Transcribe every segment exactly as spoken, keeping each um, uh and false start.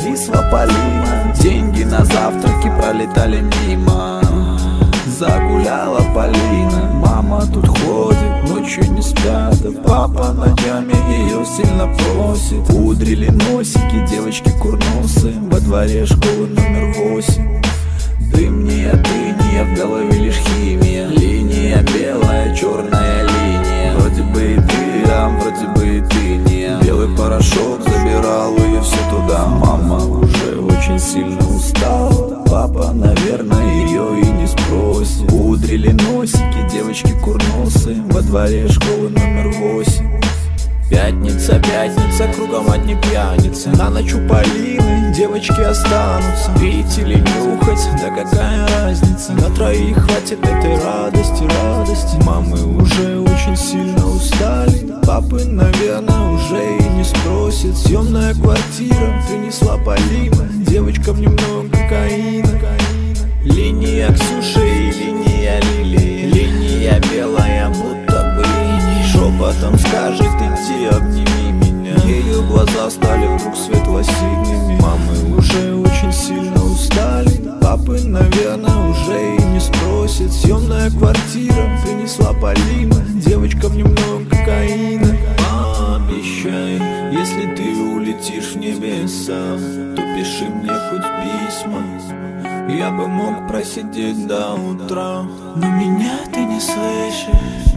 подвисла Полина. Деньги на завтраки пролетали мимо. Загуляла Полина. Мама тут ходит, ночью не спят, а папа ночами ее сильно просит. Удрили носики девочки курносы во дворе школы номер восемь. Дым не дыния, в голове лишь химия. Линия белая, черная линия. Вроде бы и ты, а вроде бы и ты не. Белый порошок забирал ее все туда. Мама уже очень сильно устала. Папа, наверное, ее и не спросит. Удрили носики девочки курносы во дворе школы номер восемь. Пятница, пятница, кругом одни пьяницы. На ночь у Полины девочки останутся. Пить или нюхать, да какая разница. На троих хватит этой радости, радости. Мамы уже очень сильно устали. Папы, наверное, уже и не спросит. Съемная квартира принесла Полина. Девочкам немного кокаина. Линия Ксюши и линия Лилии. Линия белая, будто бы шепотом скажет: иди обними меня. Ее глаза стали вдруг светло-синими. Мамы уже очень сильно устали. Папы, наверное, уже и не спросит. Съемная квартира принесла Полина. Девочкам немного кокаина. Обещай, если ты улетишь в небеса, то пиши мне хоть письма. Я бы мог просидеть до утра, но меня ты не слышишь.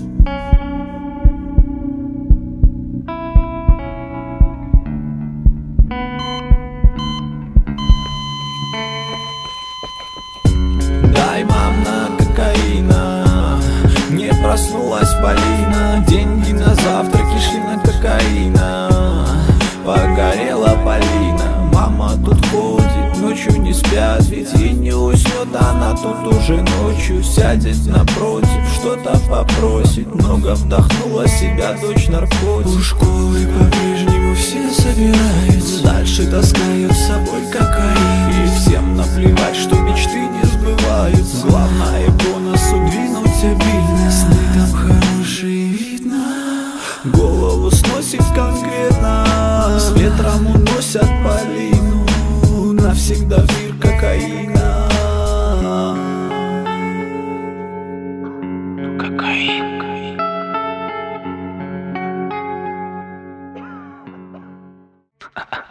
Дай, мам, на кокаина. Не проснулась Полина. Деньги на завтраки шли на кокаина. Погорела Полина. Мама тут ходит, ночью не спят, ведь и не уснет. Она тут уже ночью сядет напротив, что-то попросит. Много вдохнула себя дочь наркотик. У школы по-прежнему все собираются. Дальше таскают с собой кокаин. И всем наплевать, что мечты не сбываются. Главное по носу двинуть обильно. Сны там хорошие видно. Голову сносит конкретно. С ветром уносят Полину. Навсегда в мир кокаина. Кокаин.